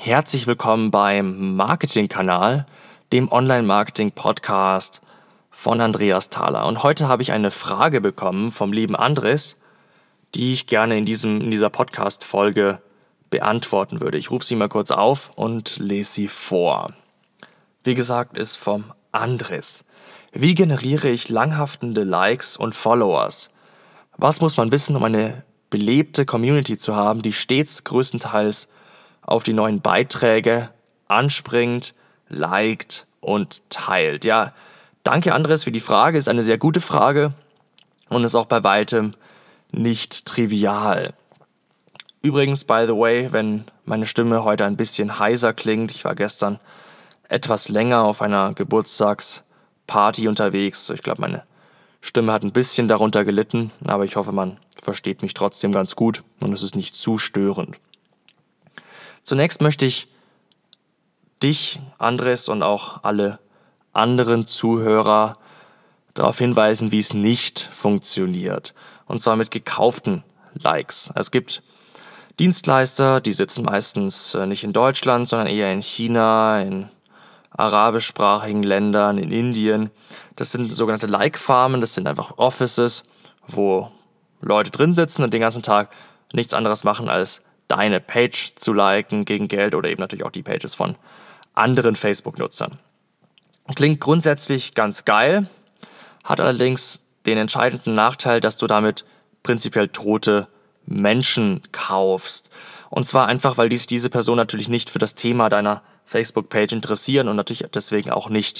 Herzlich willkommen beim Marketing-Kanal, dem Online-Marketing-Podcast von Andreas Thaler. Und heute habe ich eine Frage bekommen vom lieben Andres, die ich gerne in dieser Podcast-Folge beantworten würde. Ich rufe sie mal kurz auf und lese sie vor. Wie gesagt, ist vom Andres. Wie generiere ich langhaftende Likes und Followers? Was muss man wissen, um eine belebte Community zu haben, die stets größtenteils auf die neuen Beiträge anspringt, liked und teilt? Ja, danke Andres für die Frage, ist eine sehr gute Frage und ist auch bei weitem nicht trivial. Übrigens, by the way, wenn meine Stimme heute ein bisschen heiser klingt, ich war gestern etwas länger auf einer Geburtstagsparty unterwegs. Ich glaube, meine Stimme hat ein bisschen darunter gelitten, aber ich hoffe, man versteht mich trotzdem ganz gut und es ist nicht zu störend. Zunächst möchte ich dich, Andres, und auch alle anderen Zuhörer darauf hinweisen, wie es nicht funktioniert. Und zwar mit gekauften Likes. Es gibt Dienstleister, die sitzen meistens nicht in Deutschland, sondern eher in China, in arabischsprachigen Ländern, in Indien. Das sind sogenannte Like-Farmen, das sind einfach Offices, wo Leute drin sitzen und den ganzen Tag nichts anderes machen, als deine Page zu liken gegen Geld oder eben natürlich auch die Pages von anderen Facebook-Nutzern. Klingt grundsätzlich ganz geil, hat allerdings den entscheidenden Nachteil, dass du damit prinzipiell tote Menschen kaufst. Und zwar einfach, weil diese Person natürlich nicht für das Thema deiner Facebook-Page interessieren und natürlich deswegen auch nicht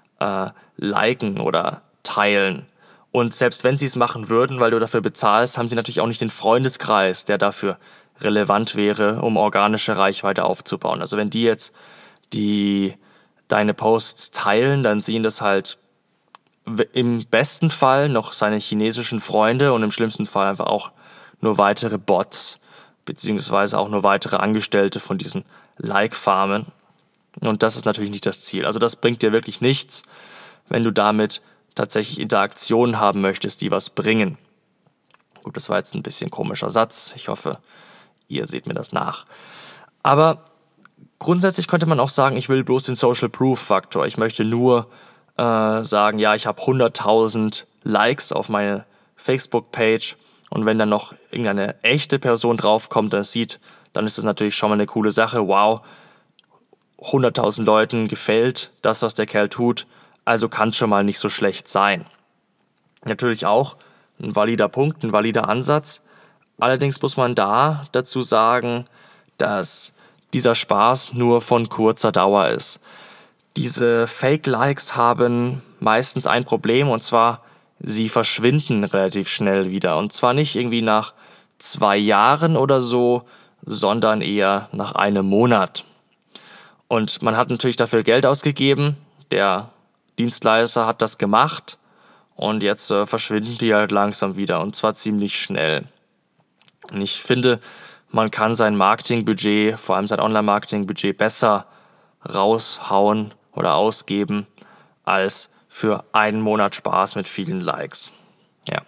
liken oder teilen. Und selbst wenn sie es machen würden, weil du dafür bezahlst, haben sie natürlich auch nicht den Freundeskreis, der dafür relevant wäre, um organische Reichweite aufzubauen. Also wenn die jetzt deine Posts teilen, dann sehen das halt im besten Fall noch seine chinesischen Freunde und im schlimmsten Fall einfach auch nur weitere Bots, beziehungsweise auch nur weitere Angestellte von diesen Like-Farmen. Und das ist natürlich nicht das Ziel. Also das bringt dir wirklich nichts, wenn du damit tatsächlich Interaktionen haben möchtest, die was bringen. Gut, das war jetzt ein bisschen komischer Satz. Ich hoffe, ihr seht mir das nach. Aber grundsätzlich könnte man auch sagen, ich will bloß den Social Proof Faktor. Ich möchte nur sagen, ja, ich habe 100.000 Likes auf meine Facebook-Page und wenn dann noch irgendeine echte Person draufkommt und es sieht, dann ist das natürlich schon mal eine coole Sache. Wow, 100.000 Leuten gefällt das, was der Kerl tut, also kann es schon mal nicht so schlecht sein. Natürlich auch ein valider Punkt, ein valider Ansatz. Allerdings muss man dazu sagen, dass dieser Spaß nur von kurzer Dauer ist. Diese Fake-Likes haben meistens ein Problem, und zwar, sie verschwinden relativ schnell wieder. Und zwar nicht irgendwie nach 2 Jahren oder so, sondern eher nach einem Monat. Und man hat natürlich dafür Geld ausgegeben, der Dienstleister hat das gemacht und jetzt verschwinden die halt langsam wieder und zwar ziemlich schnell. Und ich finde, man kann sein Marketingbudget, vor allem sein Online-Marketingbudget, besser raushauen oder ausgeben, als für einen Monat Spaß mit vielen Likes. Ja.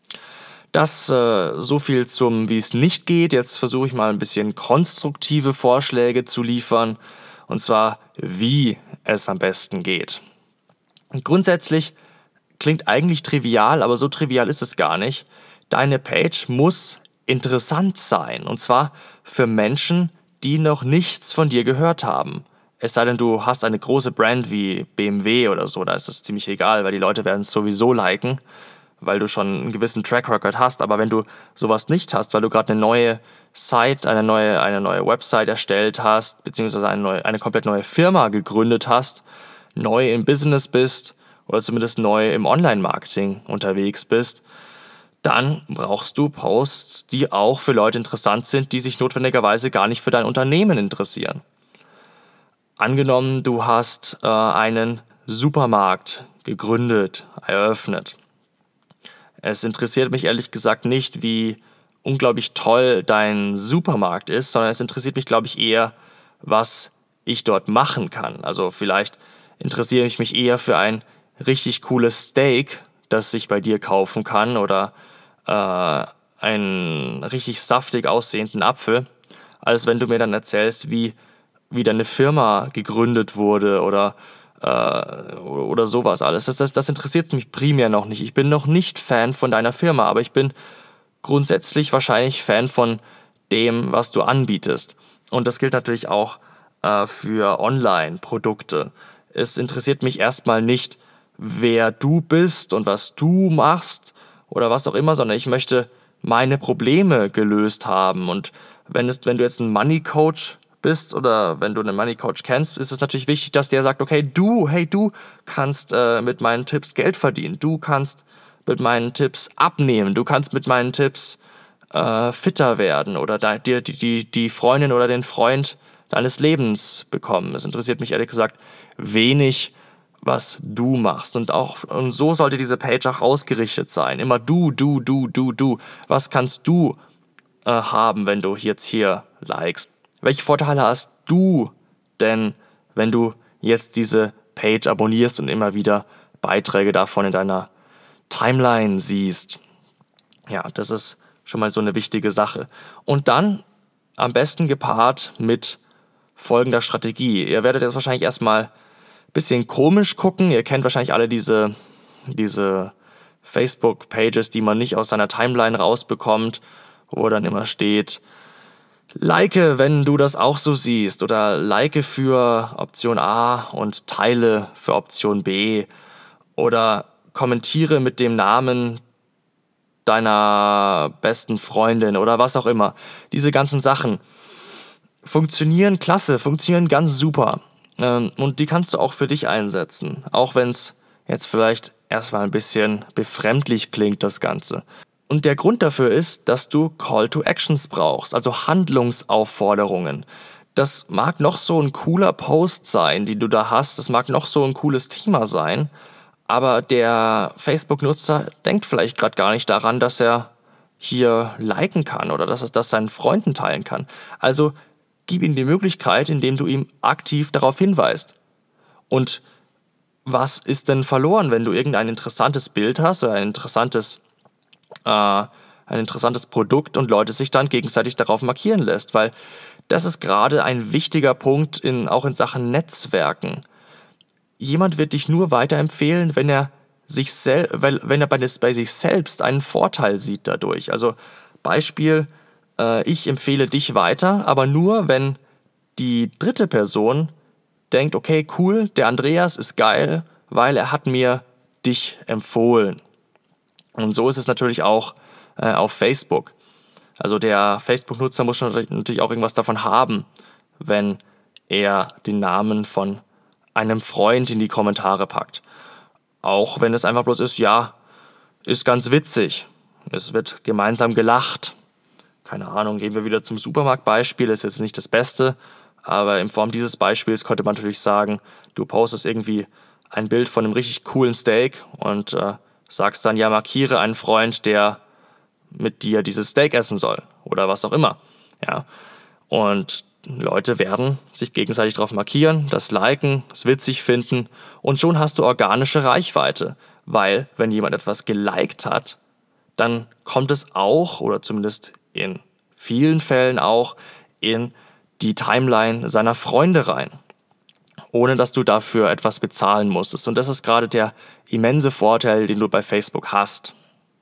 Das so viel zum, wie es nicht geht. Jetzt versuche ich mal ein bisschen konstruktive Vorschläge zu liefern, und zwar, wie es am besten geht. Und grundsätzlich klingt eigentlich trivial, aber so trivial ist es gar nicht. Deine Page muss interessant sein, und zwar für Menschen, die noch nichts von dir gehört haben. Es sei denn, du hast eine große Brand wie BMW oder so, da ist es ziemlich egal, weil die Leute werden es sowieso liken, weil du schon einen gewissen Track Record hast. Aber wenn du sowas nicht hast, weil du gerade eine neue Site, eine neue Website erstellt hast, beziehungsweise eine komplett neue Firma gegründet hast, neu im Business bist oder zumindest neu im Online-Marketing unterwegs bist, dann brauchst du Posts, die auch für Leute interessant sind, die sich notwendigerweise gar nicht für dein Unternehmen interessieren. Angenommen, du hast einen Supermarkt gegründet, eröffnet. Es interessiert mich ehrlich gesagt nicht, wie unglaublich toll dein Supermarkt ist, sondern es interessiert mich, glaube ich, eher, was ich dort machen kann. Also vielleicht interessiere ich mich eher für ein richtig cooles Steak, das ich bei dir kaufen kann, oder einen richtig saftig aussehenden Apfel, als wenn du mir dann erzählst, wie wie deine Firma gegründet wurde oder sowas alles. Das interessiert mich primär noch nicht. Ich bin noch nicht Fan von deiner Firma, aber ich bin grundsätzlich wahrscheinlich Fan von dem, was du anbietest. Und das gilt natürlich auch für Online-Produkte. Es interessiert mich erstmal nicht, wer du bist und was du machst oder was auch immer, sondern ich möchte meine Probleme gelöst haben. Und wenn du jetzt ein Money Coach bist oder wenn du einen Money Coach kennst, ist es natürlich wichtig, dass der sagt, okay, du kannst mit meinen Tipps Geld verdienen, du kannst mit meinen Tipps abnehmen, du kannst mit meinen Tipps fitter werden oder dir die Freundin oder den Freund deines Lebens bekommen. Es interessiert mich ehrlich gesagt wenig, was du machst. Und so sollte diese Page auch ausgerichtet sein. Immer du. Was kannst du haben, wenn du jetzt hier likest? Welche Vorteile hast du denn, wenn du jetzt diese Page abonnierst und immer wieder Beiträge davon in deiner Timeline siehst? Ja, das ist schon mal so eine wichtige Sache. Und dann am besten gepaart mit folgender Strategie. Ihr werdet jetzt wahrscheinlich erstmal ein bisschen komisch gucken. Ihr kennt wahrscheinlich alle diese Facebook-Pages, die man nicht aus seiner Timeline rausbekommt, wo dann immer steht, like, wenn du das auch so siehst, oder like für Option A und teile für Option B, oder kommentiere mit dem Namen deiner besten Freundin oder was auch immer. Diese ganzen Sachen funktionieren klasse, funktionieren ganz super. Und die kannst du auch für dich einsetzen. Auch wenn es jetzt vielleicht erstmal ein bisschen befremdlich klingt, das Ganze. Und der Grund dafür ist, dass du Call to Actions brauchst, also Handlungsaufforderungen. Das mag noch so ein cooler Post sein, den du da hast. Das mag noch so ein cooles Thema sein. Aber der Facebook-Nutzer denkt vielleicht gerade gar nicht daran, dass er hier liken kann oder dass er das seinen Freunden teilen kann. Also gib ihm die Möglichkeit, indem du ihm aktiv darauf hinweist. Und was ist denn verloren, wenn du irgendein interessantes Bild hast oder ein interessantes Produkt und Leute sich dann gegenseitig darauf markieren lässt? Weil das ist gerade ein wichtiger Punkt auch in Sachen Netzwerken. Jemand wird dich nur weiterempfehlen, wenn er bei sich selbst einen Vorteil sieht dadurch. Also Beispiel, ich empfehle dich weiter, aber nur, wenn die dritte Person denkt, okay, cool, der Andreas ist geil, weil er hat mir dich empfohlen. Und so ist es natürlich auch auf Facebook. Also der Facebook-Nutzer muss schon natürlich auch irgendwas davon haben, wenn er den Namen von einem Freund in die Kommentare packt. Auch wenn es einfach bloß ist, ja, ist ganz witzig. Es wird gemeinsam gelacht. Keine Ahnung, gehen wir wieder zum Supermarktbeispiel, ist jetzt nicht das Beste, aber in Form dieses Beispiels könnte man natürlich sagen, du postest irgendwie ein Bild von einem richtig coolen Steak und sagst dann, ja, markiere einen Freund, der mit dir dieses Steak essen soll oder was auch immer. Ja. Und Leute werden sich gegenseitig darauf markieren, das liken, es witzig finden und schon hast du organische Reichweite, weil wenn jemand etwas geliked hat, dann kommt es auch, oder zumindest in vielen Fällen auch, in die Timeline seiner Freunde rein, ohne dass du dafür etwas bezahlen musstest. Und das ist gerade der immense Vorteil, den du bei Facebook hast.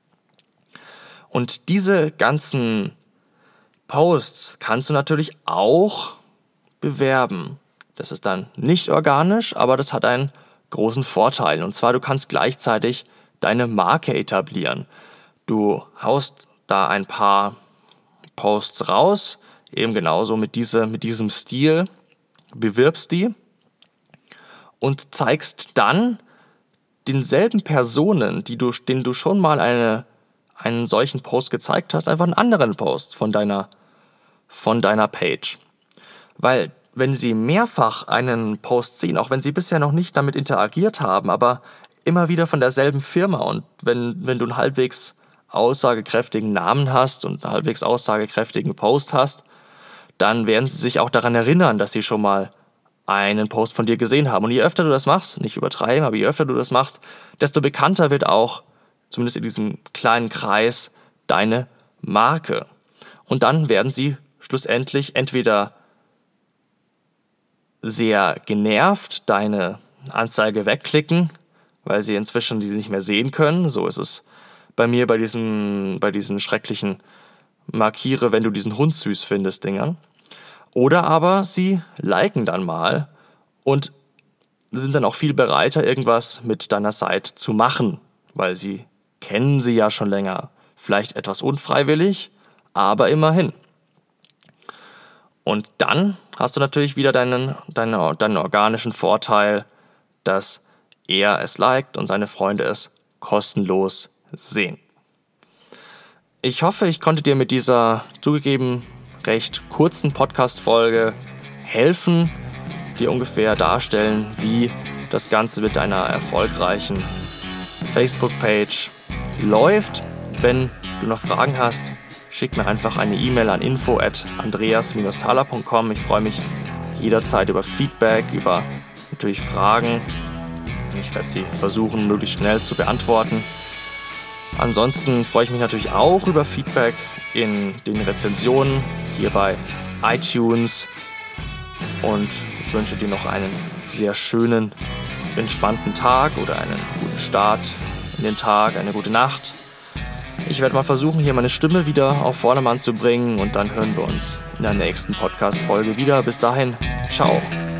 Und diese ganzen Posts kannst du natürlich auch bewerben. Das ist dann nicht organisch, aber das hat einen großen Vorteil. Und zwar, du kannst gleichzeitig deine Marke etablieren. Du haust da ein paar Posts raus, eben genauso mit diesem Stil, bewirbst die und zeigst dann denselben Personen, denen du schon mal einen solchen Post gezeigt hast, einfach einen anderen Post von deiner Page. Weil wenn sie mehrfach einen Post sehen, auch wenn sie bisher noch nicht damit interagiert haben, aber immer wieder von derselben Firma und wenn du einen halbwegs aussagekräftigen Namen hast und einen halbwegs aussagekräftigen Post hast, dann werden sie sich auch daran erinnern, dass sie schon mal einen Post von dir gesehen haben. Und je öfter du das machst, nicht übertreiben, aber je öfter du das machst, desto bekannter wird auch, zumindest in diesem kleinen Kreis, deine Marke. Und dann werden sie schlussendlich entweder sehr genervt deine Anzeige wegklicken, weil sie inzwischen diese nicht mehr sehen können. So ist es bei mir bei diesen schrecklichen Markiere, wenn du diesen Hund süß findest, Dingern. Oder aber sie liken dann mal und sind dann auch viel bereiter, irgendwas mit deiner Seite zu machen, weil sie kennen sie ja schon länger. Vielleicht etwas unfreiwillig, aber immerhin. Und dann hast du natürlich wieder deinen organischen Vorteil, dass er es liked und seine Freunde es kostenlos sehen. Ich hoffe, ich konnte dir mit dieser zugegeben recht kurzen Podcast-Folge helfen, dir ungefähr darstellen, wie das Ganze mit deiner erfolgreichen Facebook-Page läuft. Wenn du noch Fragen hast, schick mir einfach eine E-Mail an info@andreas-thaler.com. Ich freue mich jederzeit über Feedback, über natürlich Fragen. Ich werde sie versuchen, möglichst schnell zu beantworten. Ansonsten freue ich mich natürlich auch über Feedback in den Rezensionen hier bei iTunes. Und ich wünsche dir noch einen sehr schönen, entspannten Tag oder einen guten Start in den Tag, eine gute Nacht. Ich werde mal versuchen, hier meine Stimme wieder auf Vordermann zu bringen und dann hören wir uns in der nächsten Podcast-Folge wieder. Bis dahin, ciao.